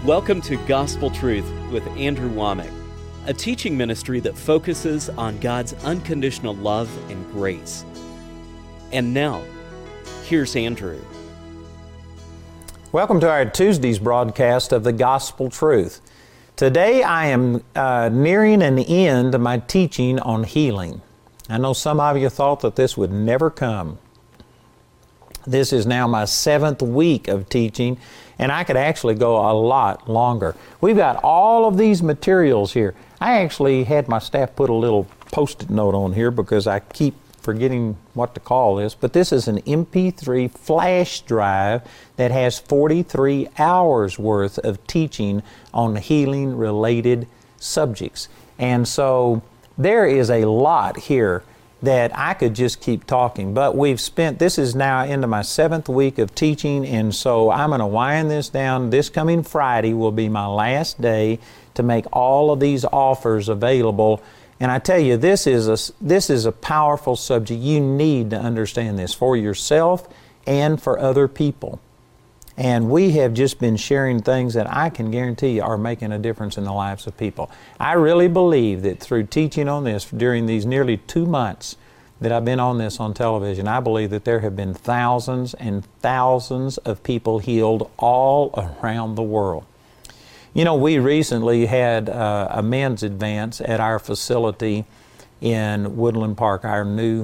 Welcome to Gospel Truth with Andrew Womack, a teaching ministry that focuses on God's unconditional love and grace. And now, here's Andrew. Welcome to our Tuesday's broadcast of the Gospel Truth. Today I am nearing an end of my teaching on healing. I know some of you thought that this would never come. This is now my 7th week of teaching, and I could actually go a lot longer. We've got all of these materials here. I actually had my staff put a little Post-it note on here because I keep forgetting what to call this, but this is an MP3 flash drive that has 43 hours worth of teaching on healing-related subjects. And so there is a lot here that I could just keep talking, but this is now into my 7th week of teaching, and so I'm going to wind this down. This coming Friday will be my last day to make all of these offers available. And I tell you, this is a powerful subject. You need to understand this for yourself and for other people. And we have just been sharing things that I can guarantee you are making a difference in the lives of people. I really believe that through teaching on this during these nearly 2 months that I've been on this on television, I believe that there have been thousands and thousands of people healed all around the world. You know, we recently had a men's advance at our facility in Woodland Park, our new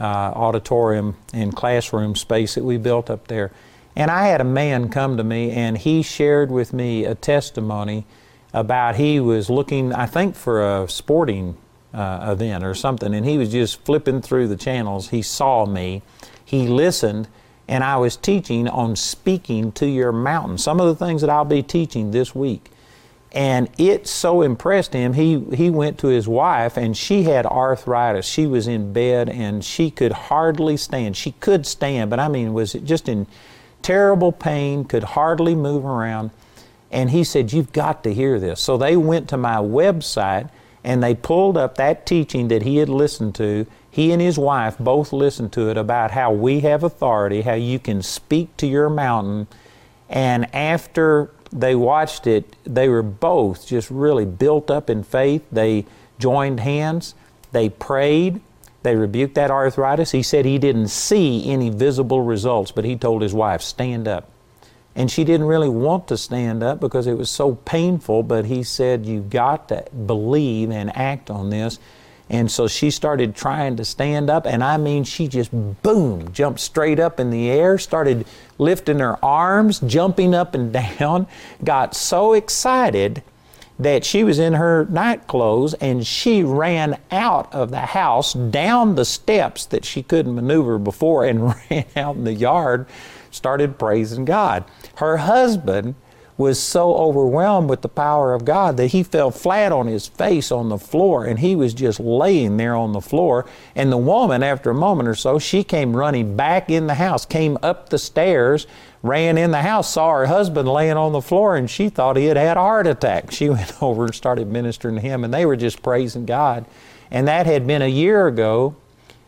auditorium and classroom space that we built up there. And I had a man come to me, and he shared with me a testimony about he was looking, I think, for a sporting event or something, and he was just flipping through the channels. He saw me, he listened, and I was teaching on speaking to your mountain, some of the things that I'll be teaching this week. And it so impressed him, he went to his wife, and she had arthritis. She was in bed, and she could hardly stand. She could stand, but I mean, was just in terrible pain, could hardly move around. And he said, "You've got to hear this." So they went to my website and they pulled up that teaching that he had listened to. He and his wife both listened to it about how we have authority, how you can speak to your mountain. And after they watched it, they were both just really built up in faith. They joined hands, they prayed, they rebuked that arthritis. He said he didn't see any visible results, but he told his wife, "Stand up." And she didn't really want to stand up because it was so painful, but he said, "You've got to believe and act on this." And so she started trying to stand up, and I mean, she just, boom, jumped straight up in the air, started lifting her arms, jumping up and down, got so excited that she was in her night clothes, and she ran out of the house, down the steps that she couldn't maneuver before, and ran out in the yard, started praising God. Her husband was so overwhelmed with the power of God that he fell flat on his face on the floor, and he was just laying there on the floor. And the woman, after a moment or so, she came running back in the house, came up the stairs, ran in the house, saw her husband laying on the floor, and she thought he had had a heart attack. She went over and started ministering to him, and they were just praising God. And that had been a year ago,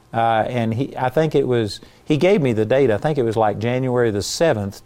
and he gave me the date, I think it was like January the 7th,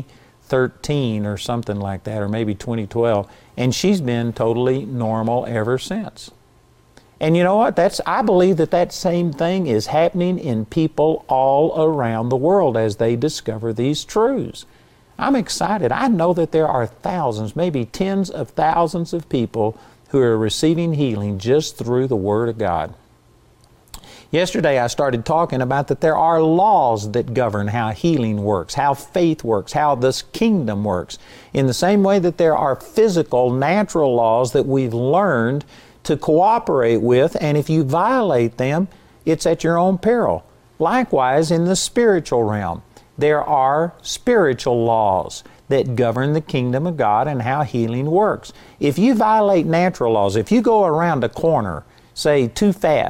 2013 or something like that, or maybe 2012, and she's been totally normal ever since. And you know what? I believe that same thing is happening in people all around the world as they discover these truths. I'm excited. I know that there are thousands, maybe tens of thousands of people who are receiving healing just through the Word of God. Yesterday I started talking about that there are laws that govern how healing works, how faith works, how this kingdom works. In the same way that there are physical, natural laws that we've learned to cooperate with, and if you violate them, it's at your own peril. Likewise, in the spiritual realm, there are spiritual laws that govern the kingdom of God and how healing works. If you violate natural laws, if you go around a corner, say too fast,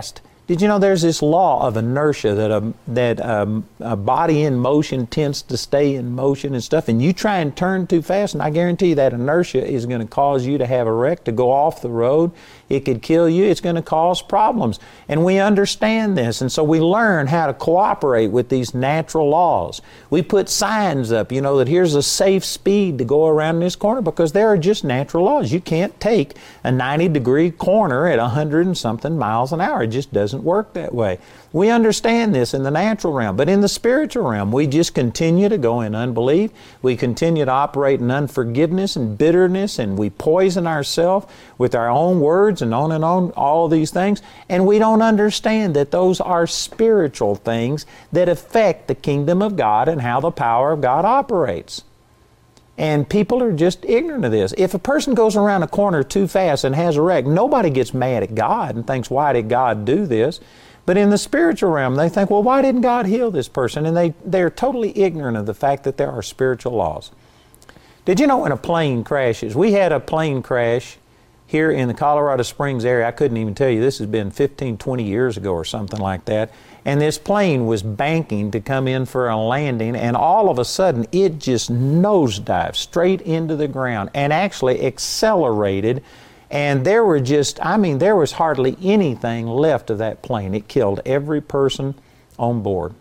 Did you know there's this law of inertia that a body in motion tends to stay in motion and stuff, and you try and turn too fast, and I guarantee you that inertia is going to cause you to have a wreck, to go off the road. It could kill you. It's going to cause problems. And we understand this, and so we learn how to cooperate with these natural laws. We put signs up, that here's a safe speed to go around this corner, because there are just natural laws. You can't take a 90-degree corner at 100 and something miles an hour. It just doesn't work that way. We understand this in the natural realm, but in the spiritual realm, we just continue to go in unbelief. We continue to operate in unforgiveness and bitterness, and we poison ourselves with our own words and on, all of these things. And we don't understand that those are spiritual things that affect the kingdom of God and how the power of God operates. And people are just ignorant of this. If a person goes around a corner too fast and has a wreck, nobody gets mad at God and thinks, why did God do this? But in the spiritual realm, they think, well, why didn't God heal this person? And they're totally ignorant of the fact that there are spiritual laws. Did you know when a plane crashes? We had a plane crash here in the Colorado Springs area. I couldn't even tell you, this has been 15, 20 years ago or something like that. And this plane was banking to come in for a landing, and all of a sudden it just nosedived straight into the ground and actually accelerated. And there was hardly anything left of that plane. It killed every person on board.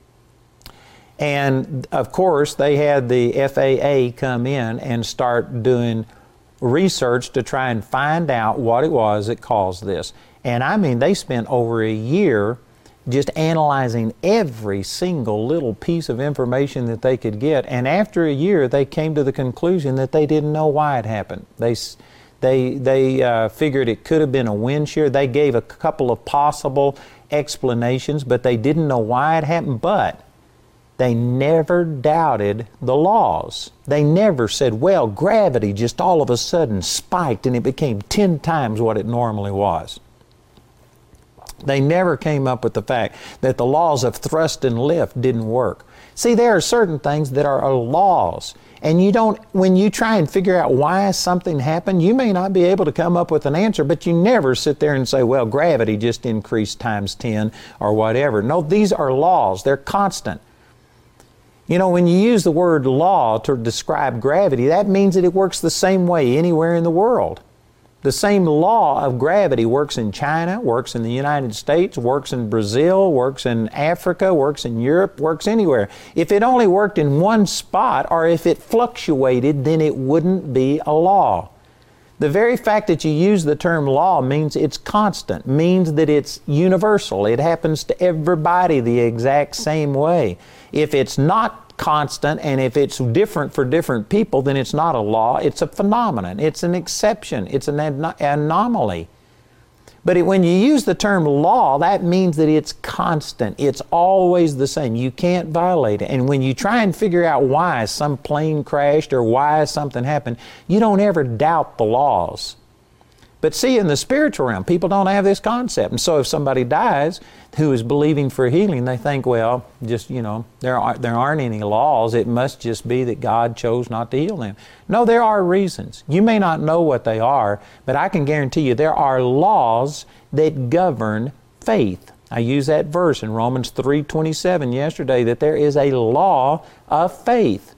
And of course, they had the FAA come in and start doing research to try and find out what it was that caused this. And they spent over a year just analyzing every single little piece of information that they could get. And after a year, they came to the conclusion that they didn't know why it happened. They figured it could have been a wind shear. They gave a couple of possible explanations, but they didn't know why it happened. But they never doubted the laws. They never said, well, gravity just all of a sudden spiked and it became 10 times what it normally was. They never came up with the fact that the laws of thrust and lift didn't work. See, there are certain things that are laws. And when you try and figure out why something happened, you may not be able to come up with an answer, but you never sit there and say, well, gravity just increased times 10 or whatever. No, these are laws. They're constant. When you use the word law to describe gravity, that means that it works the same way anywhere in the world. The same law of gravity works in China, works in the United States, works in Brazil, works in Africa, works in Europe, works anywhere. If it only worked in one spot, or if it fluctuated, then it wouldn't be a law. The very fact that you use the term law means it's constant, means that it's universal. It happens to everybody the exact same way. If it's not constant and if it's different for different people, then it's not a law, it's a phenomenon, it's an exception, it's an anomaly. But when you use the term law, that means that it's constant, it's always the same, you can't violate it. And when you try and figure out why some plane crashed or why something happened, you don't ever doubt the laws. But see, in the spiritual realm, people don't have this concept. And so if somebody dies who is believing for healing, they think, well, just, there aren't any laws. It must just be that God chose not to heal them. No, there are reasons. You may not know what they are, but I can guarantee you there are laws that govern faith. I used that verse in Romans 3:27 yesterday, that there is a law of faith.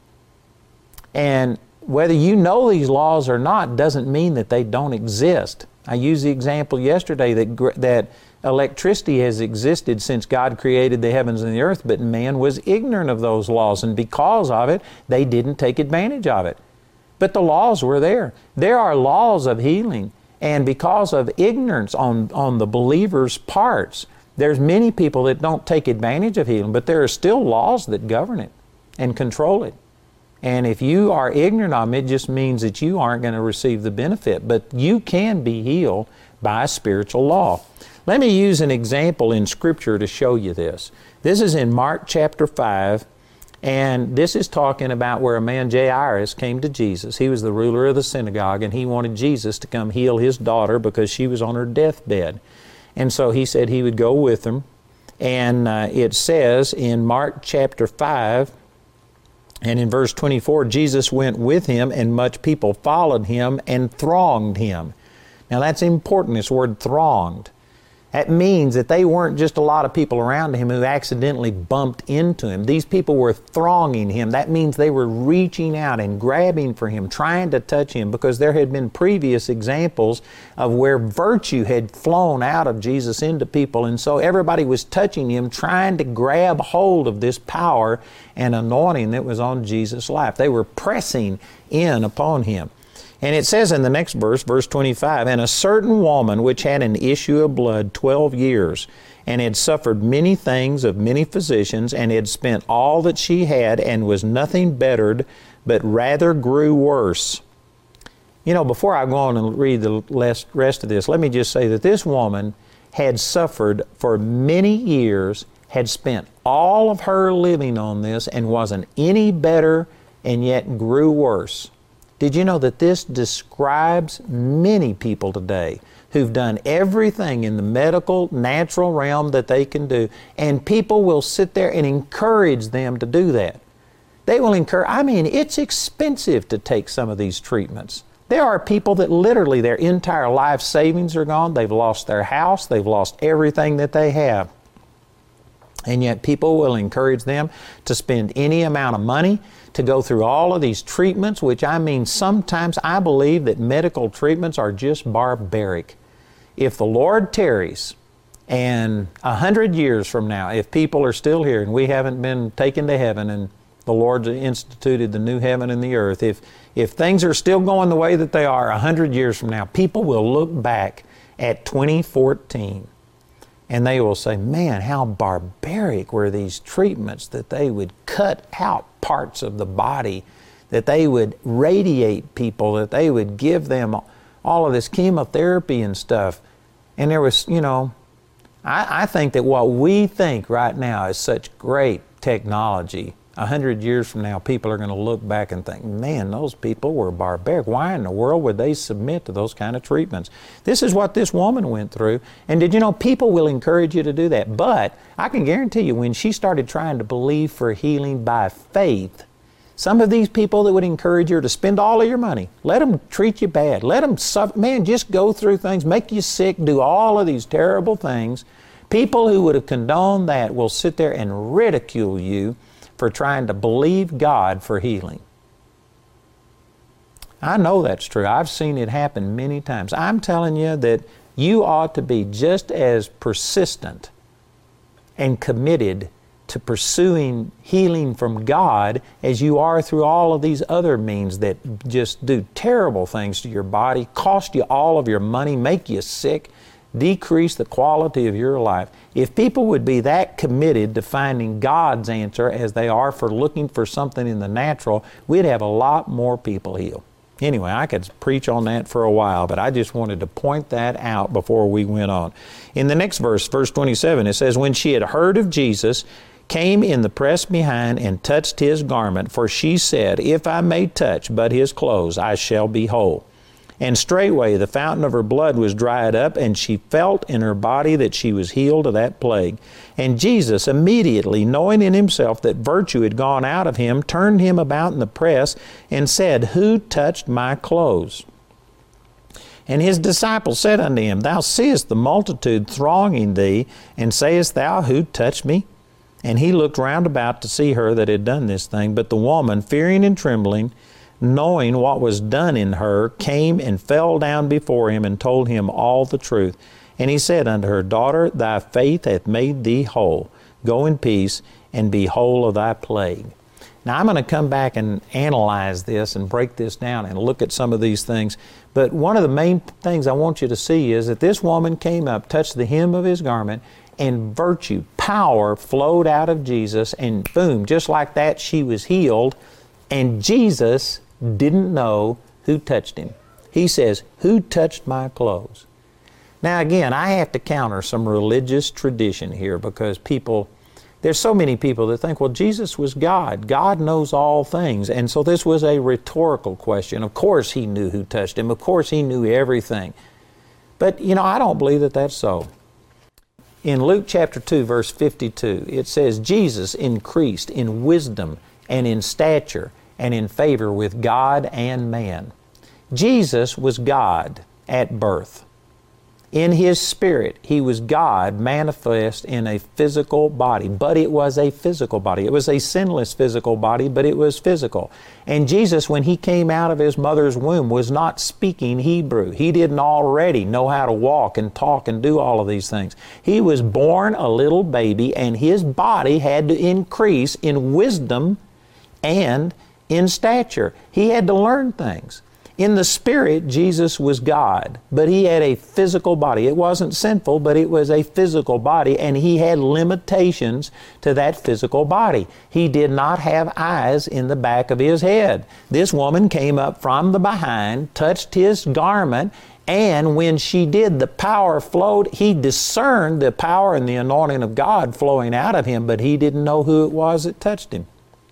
And whether you know these laws or not doesn't mean that they don't exist. I used the example yesterday that electricity has existed since God created the heavens and the earth, but man was ignorant of those laws, and because of it, they didn't take advantage of it. But the laws were there. There are laws of healing, and because of ignorance on the believer's parts, there's many people that don't take advantage of healing, but there are still laws that govern it and control it. And if you are ignorant of them, it just means that you aren't going to receive the benefit. But you can be healed by a spiritual law. Let me use an example in Scripture to show you this. This is in Mark chapter 5, and this is talking about where a man, Jairus, came to Jesus. He was the ruler of the synagogue, and he wanted Jesus to come heal his daughter because she was on her deathbed. And so he said he would go with him. And it says in Mark chapter 5, and in verse 24, Jesus went with him, and much people followed him and thronged him. Now that's important, this word thronged. That means that they weren't just a lot of people around him who accidentally bumped into him. These people were thronging him. That means they were reaching out and grabbing for him, trying to touch him, because there had been previous examples of where virtue had flown out of Jesus into people. And so everybody was touching him, trying to grab hold of this power and anointing that was on Jesus' life. They were pressing in upon him. And it says in the next verse, verse 25, "And a certain woman which had an issue of blood 12 years, and had suffered many things of many physicians, and had spent all that she had, and was nothing bettered, but rather grew worse." You know, before I go on and read the rest of this, let me just say that this woman had suffered for many years, had spent all of her living on this, and wasn't any better, and yet grew worse. Did you know that this describes many people today who've done everything in the medical, natural realm that they can do, and people will sit there and encourage them to do that. They will encourage, it's expensive to take some of these treatments. There are people that literally their entire life savings are gone, they've lost their house, they've lost everything that they have. And yet people will encourage them to spend any amount of money to go through all of these treatments, which sometimes I believe that medical treatments are just barbaric. If the Lord tarries, and 100 years from now, if people are still here and we haven't been taken to heaven and the Lord's instituted the new heaven and the earth, if things are still going the way that they are 100 years from now, people will look back at 2014 and they will say, man, how barbaric were these treatments, that they would cut out parts of the body, that they would radiate people, that they would give them all of this chemotherapy and stuff. And there was, I think that what we think right now is such great technology, 100 years from now, people are going to look back and think, man, those people were barbaric. Why in the world would they submit to those kind of treatments? This is what this woman went through. And did you know, people will encourage you to do that. But I can guarantee you, when she started trying to believe for healing by faith, some of these people that would encourage her to spend all of your money, let them treat you bad, let them suffer, man, just go through things, make you sick, do all of these terrible things. People who would have condoned that will sit there and ridicule you for trying to believe God for healing. I know that's true. I've seen it happen many times. I'm telling you that you ought to be just as persistent and committed to pursuing healing from God as you are through all of these other means that just do terrible things to your body, cost you all of your money, make you sick, decrease the quality of your life. If people would be that committed to finding God's answer as they are for looking for something in the natural, we'd have a lot more people healed. Anyway, I could preach on that for a while, but I just wanted to point that out before we went on. In the next verse, verse 27, it says, "When she had heard of Jesus, came in the press behind and touched his garment, for she said, If I may touch but his clothes, I shall be whole. And straightway the fountain of her blood was dried up, and she felt in her body that she was healed of that plague. And Jesus, immediately knowing in himself that virtue had gone out of him, turned him about in the press, and said, Who touched my clothes? And his disciples said unto him, Thou seest the multitude thronging thee, and sayest thou, Who touched me? And he looked round about to see her that had done this thing. But the woman, fearing and trembling, knowing what was done in her, came and fell down before him and told him all the truth. And he said unto her, Daughter, thy faith hath made thee whole. Go in peace and be whole of thy plague. Now I'm going to come back and analyze this and break this down and look at some of these things. But one of the main things I want you to see is that this woman came up, touched the hem of his garment, and virtue, power flowed out of Jesus, and boom, just like that, she was healed. And Jesus didn't know who touched him. He says, Who touched my clothes? Now again, I have to counter some religious tradition here, because there's so many people that think, well, Jesus was God. God knows all things. And so this was a rhetorical question. Of course he knew who touched him. Of course he knew everything. But I don't believe that that's so. In Luke chapter 2, verse 52, it says, Jesus increased in wisdom and in stature and in favor with God and man. Jesus was God at birth. In His Spirit, He was God manifest in a physical body, but it was a physical body. It was a sinless physical body, but it was physical. And Jesus, when He came out of His mother's womb, was not speaking Hebrew. He didn't already know how to walk and talk and do all of these things. He was born a little baby, and His body had to increase in wisdom and in stature. He had to learn things. In the Spirit, Jesus was God, but He had a physical body. It wasn't sinful, but it was a physical body, and He had limitations to that physical body. He did not have eyes in the back of His head. This woman came up from the behind, touched His garment, and when she did, the power flowed. He discerned the power and the anointing of God flowing out of Him, but He didn't know who it was that touched Him.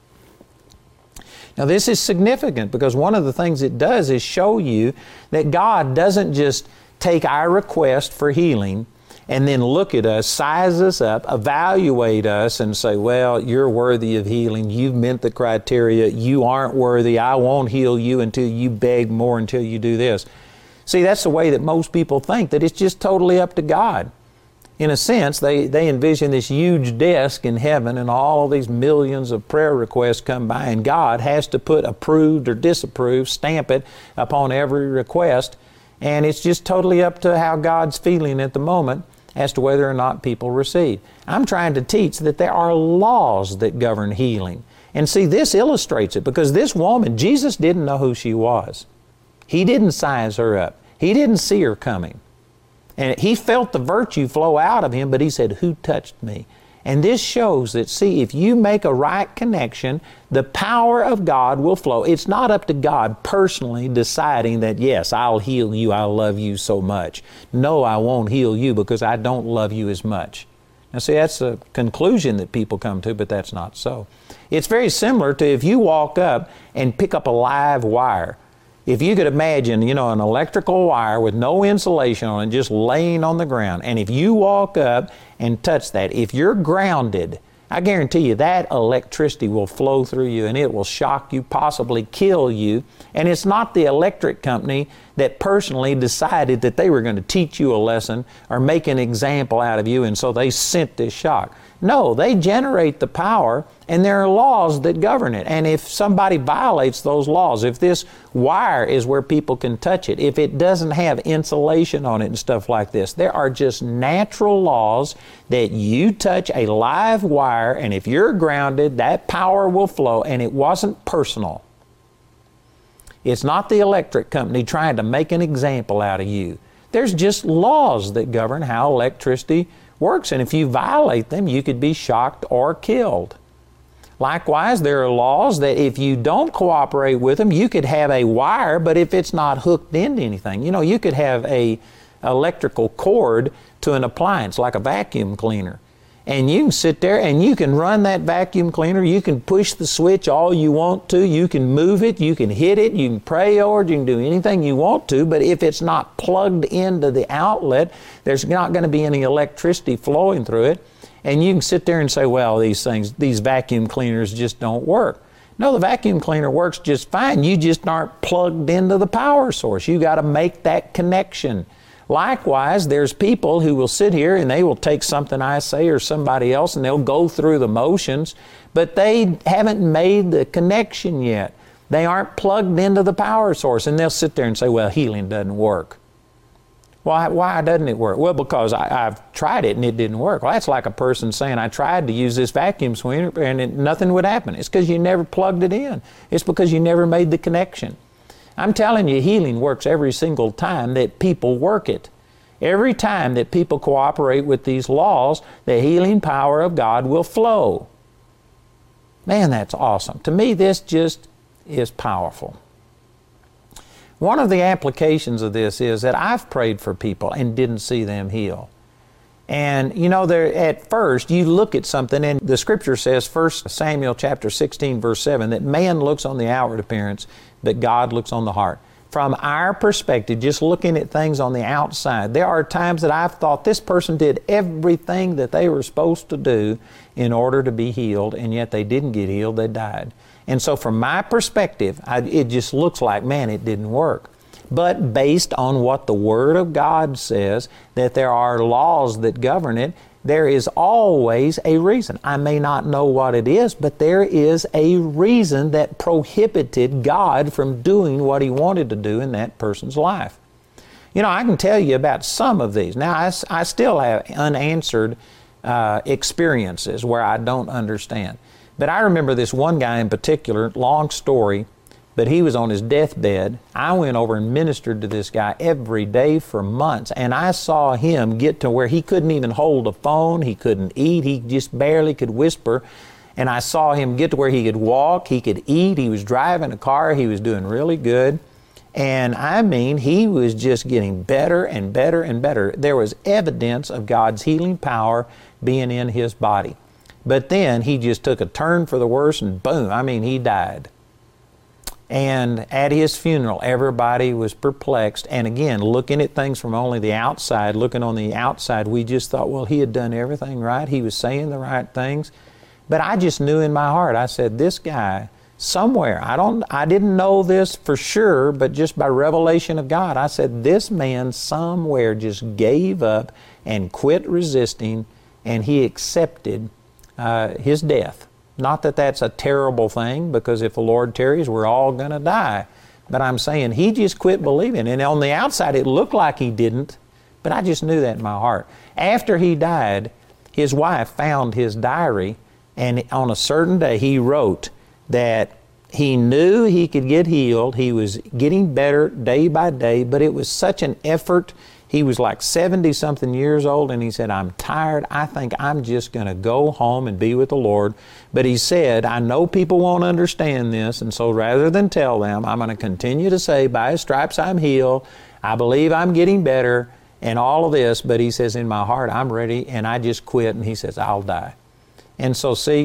Now this is significant because one of the things it does is show you that God doesn't just take our request for healing and then look at us, size us up, evaluate us and say, well, you're worthy of healing, you've met the criteria, you aren't worthy, I won't heal you until you beg more, until you do this. See, that's the way that most people think, that it's just totally up to God. In a sense, they envision this huge desk in heaven and all these millions of prayer requests come by, and God has to put approved or disapproved, stamp it upon every request, and it's just totally up to how God's feeling at the moment as to whether or not people receive. I'm trying to teach that there are laws that govern healing. And see, this illustrates it, because this woman, Jesus didn't know who she was. He didn't size her up. He didn't see her coming. And He felt the virtue flow out of Him, but He said, who touched me? And this shows that, see, if you make a right connection, the power of God will flow. It's not up to God personally deciding that, yes, I'll heal you, I love you so much. No, I won't heal you because I don't love you as much. Now see, that's a conclusion that people come to, but that's not so. It's very similar to if you walk up and pick up a live wire. If you could imagine, an electrical wire with no insulation on it just laying on the ground, and if you walk up and touch that, if you're grounded, I guarantee you that electricity will flow through you and it will shock you, possibly kill you. And it's not the electric company that personally decided that they were going to teach you a lesson or make an example out of you, and so they sent this shock. No, they generate the power, and there are laws that govern it. And if somebody violates those laws, if this wire is where people can touch it, if it doesn't have insulation on it and stuff like this, there are just natural laws that you touch a live wire, and if you're grounded, that power will flow, and it wasn't personal. It's not the electric company trying to make an example out of you. There's just laws that govern how electricity works, and if you violate them, you could be shocked or killed. Likewise, there are laws that if you don't cooperate with them, you could have a wire, but if it's not hooked into anything, you could have a electrical cord to an appliance like a vacuum cleaner. And you can sit there and you can run that vacuum cleaner, you can push the switch all you want to, you can move it, you can hit it, you can pray over it, you can do anything you want to, but if it's not plugged into the outlet, there's not going to be any electricity flowing through it. And you can sit there and say, well, these vacuum cleaners just don't work. No, the vacuum cleaner works just fine. You just aren't plugged into the power source. You got to make that connection. Likewise, there's people who will sit here and they will take something I say or somebody else and they'll go through the motions, but they haven't made the connection yet. They aren't plugged into the power source, and they'll sit there and say, well, healing doesn't work. Why doesn't it work? Well, because I've tried it and it didn't work. Well, that's like a person saying, I tried to use this vacuum cleaner and nothing would happen. It's because you never plugged it in. It's because you never made the connection. I'm telling you, healing works every single time that people work it. Every time that people cooperate with these laws, the healing power of God will flow. Man, that's awesome. To me, this just is powerful. One of the applications of this is that I've prayed for people and didn't see them heal. And at first you look at something, and the scripture says, 1 Samuel chapter 16 verse 7, that man looks on the outward appearance, but God looks on the heart. From our perspective, just looking at things on the outside, there are times that I've thought this person did everything that they were supposed to do in order to be healed, and yet they didn't get healed, they died. And so from my perspective, it just looks like, man, it didn't work. but based on what the Word of God says, that there are laws that govern it, there is always a reason. I may not know what it is, but there is a reason that prohibited God from doing what He wanted to do in that person's life. You know, I can tell you about some of these. Now, I still have unanswered experiences where I don't understand. But I remember this one guy in particular, long story, but he was on his deathbed. I went over and ministered to this guy every day for months, and I saw him get to where he couldn't even hold a phone, he couldn't eat, he just barely could whisper. And I saw him get to where he could walk, he could eat, he was driving a car, he was doing really good. And I mean, he was just getting better and better and better. There was evidence of God's healing power being in his body. But then he just took a turn for the worse, and boom, I mean, he died. And at his funeral, everybody was perplexed. And again, looking at things from only the outside, looking on the outside, we just thought, well, he had done everything right. He was saying the right things. But I just knew in my heart, I said, this guy, somewhere, I didn't know this for sure, but just by revelation of God, I said, this man somewhere just gave up and quit resisting, and he accepted his death. Not that that's a terrible thing, because if the Lord tarries, we're all going to die. But I'm saying he just quit believing. And on the outside, it looked like he didn't, but I just knew that in my heart. After he died, his wife found his diary, and on a certain day, he wrote that he knew he could get healed. He was getting better day by day, but it was such an effort. He was like 70-something years old, and he said, I'm tired. I think I'm just going to go home and be with the Lord. But he said, I know people won't understand this, and so rather than tell them, I'm going to continue to say, by His stripes I'm healed. I believe I'm getting better, and all of this. But he says, in my heart, I'm ready, and I just quit. And he says, I'll die. And so see,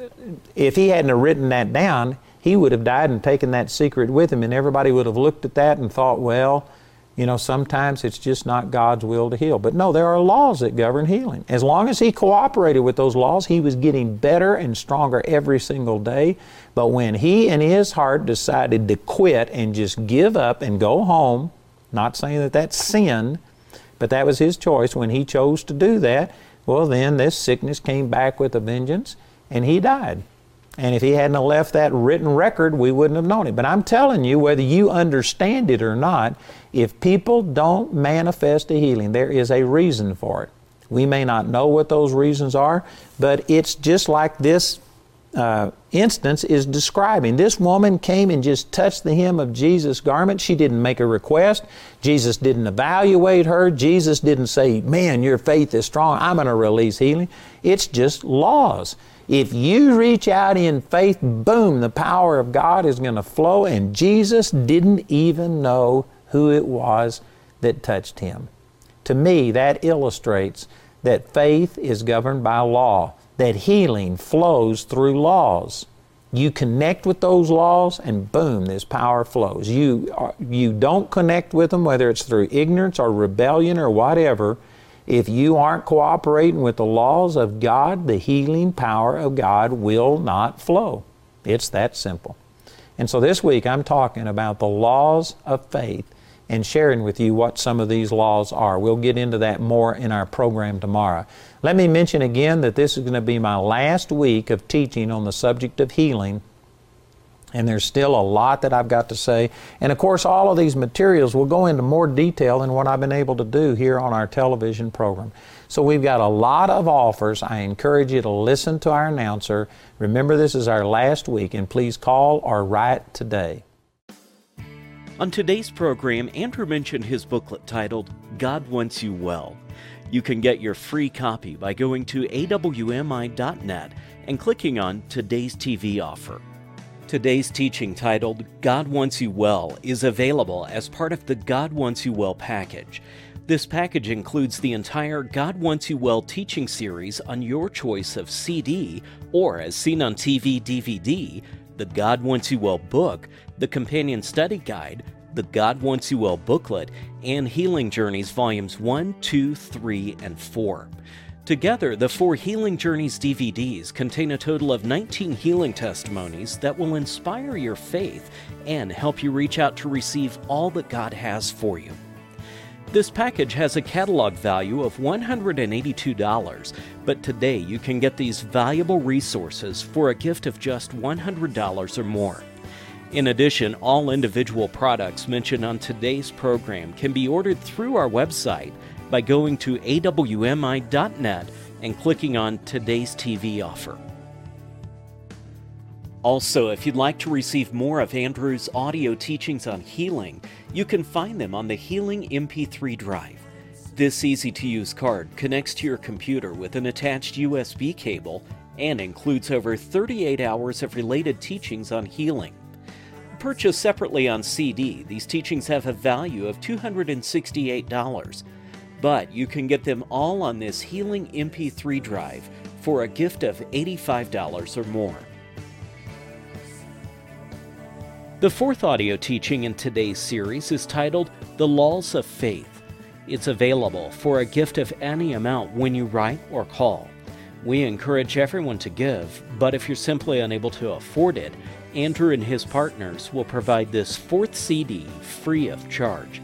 if he hadn't have written that down, he would have died and taken that secret with him, and everybody would have looked at that and thought, well, you know, sometimes it's just not God's will to heal. But no, there are laws that govern healing. As long as he cooperated with those laws, he was getting better and stronger every single day. But when he in his heart decided to quit and just give up and go home, not saying that that's sin, but that was his choice. When he chose to do that, well, then this sickness came back with a vengeance, and he died. And if he hadn't left that written record, we wouldn't have known it. But I'm telling you, whether you understand it or not, if people don't manifest a healing, there is a reason for it. We may not know what those reasons are, but it's just like this instance is describing. This woman came and just touched the hem of Jesus' garment. She didn't make a request. Jesus didn't evaluate her. Jesus didn't say, man, your faith is strong, I'm going to release healing. It's just laws. If you reach out in faith, boom, the power of God is going to flow, and Jesus didn't even know who it was that touched him. To me, that illustrates that faith is governed by law, that healing flows through laws. You connect with those laws, and boom, this power flows. You don't connect with them, whether it's through ignorance or rebellion or whatever. If you aren't cooperating with the laws of God, the healing power of God will not flow. It's that simple. And so this week I'm talking about the laws of faith and sharing with you what some of these laws are. We'll get into that more in our program tomorrow. Let me mention again that this is going to be my last week of teaching on the subject of healing. And there's still a lot that I've got to say. And of course, all of these materials will go into more detail than what I've been able to do here on our television program. So we've got a lot of offers. I encourage you to listen to our announcer. Remember, this is our last week, and please call or write today. On today's program, Andrew mentioned his booklet titled, God Wants You Well. You can get your free copy by going to awmi.net and clicking on Today's TV Offer. Today's teaching titled, God Wants You Well, is available as part of the God Wants You Well package. This package includes the entire God Wants You Well teaching series on your choice of CD, or as seen on TV DVD, the God Wants You Well book, the companion study guide, the God Wants You Well booklet, and Healing Journeys Volumes 1, 2, 3, and 4. Together, the 4 Healing Journeys DVDs contain a total of 19 healing testimonies that will inspire your faith and help you reach out to receive all that God has for you. This package has a catalog value of $182, but today you can get these valuable resources for a gift of just $100 or more. In addition, all individual products mentioned on today's program can be ordered through our website by going to awmi.net and clicking on Today's TV Offer. Also, if you'd like to receive more of Andrew's audio teachings on healing, you can find them on the Healing MP3 drive. This easy-to-use card connects to your computer with an attached USB cable and includes over 38 hours of related teachings on healing. Purchased separately on CD, these teachings have a value of $268, but you can get them all on this Healing MP3 drive for a gift of $85 or more. The 4th audio teaching in today's series is titled The Laws of Faith. It's available for a gift of any amount when you write or call. We encourage everyone to give, but if you're simply unable to afford it, Andrew and his partners will provide this 4th CD free of charge.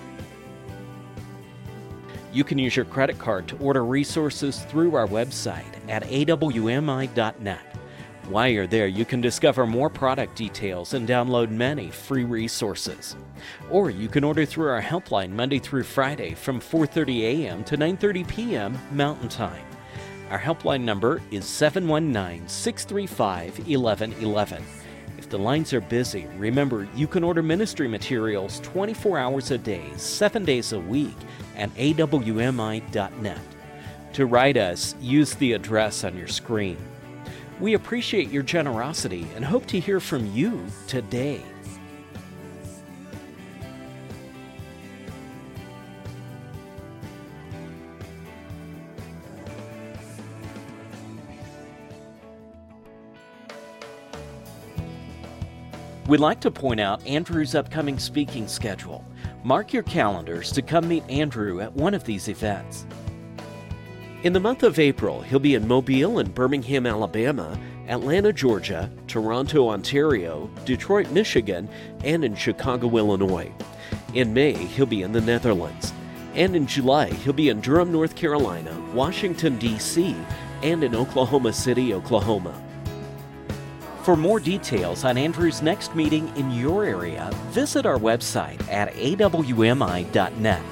You can use your credit card to order resources through our website at awmi.net. While you're there, you can discover more product details and download many free resources. Or you can order through our helpline Monday through Friday from 4:30 a.m. to 9:30 p.m. Mountain Time. Our helpline number is 719-635-1111. If the lines are busy, remember you can order ministry materials 24 hours a day, 7 days a week at awmi.net. To write us, use the address on your screen. We appreciate your generosity and hope to hear from you today. We'd like to point out Andrew's upcoming speaking schedule. Mark your calendars to come meet Andrew at one of these events. In the month of April, he'll be in Mobile and Birmingham, Alabama, Atlanta, Georgia, Toronto, Ontario, Detroit, Michigan, and in Chicago, Illinois. In May, he'll be in the Netherlands. And in July, he'll be in Durham, North Carolina, Washington, D.C., and in Oklahoma City, Oklahoma. For more details on Andrew's next meeting in your area, visit our website at awmi.net.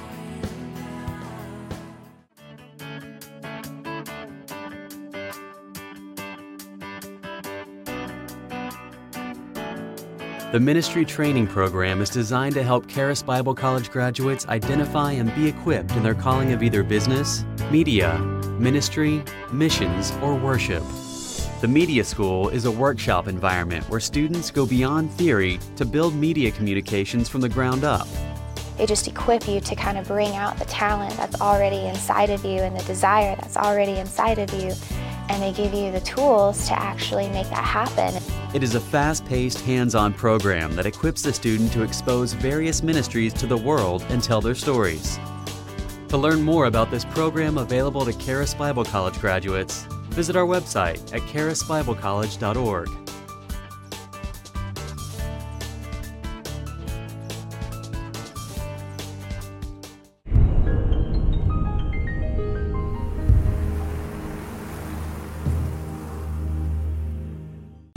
The Ministry Training Program is designed to help Charis Bible College graduates identify and be equipped in their calling of either business, media, ministry, missions, or worship. The Media School is a workshop environment where students go beyond theory to build media communications from the ground up. They just equip you to kind of bring out the talent that's already inside of you and the desire that's already inside of you, and they give you the tools to actually make that happen. It is a fast-paced, hands-on program that equips the student to expose various ministries to the world and tell their stories. To learn more about this program available to Charis Bible College graduates, visit our website at charisbiblecollege.org.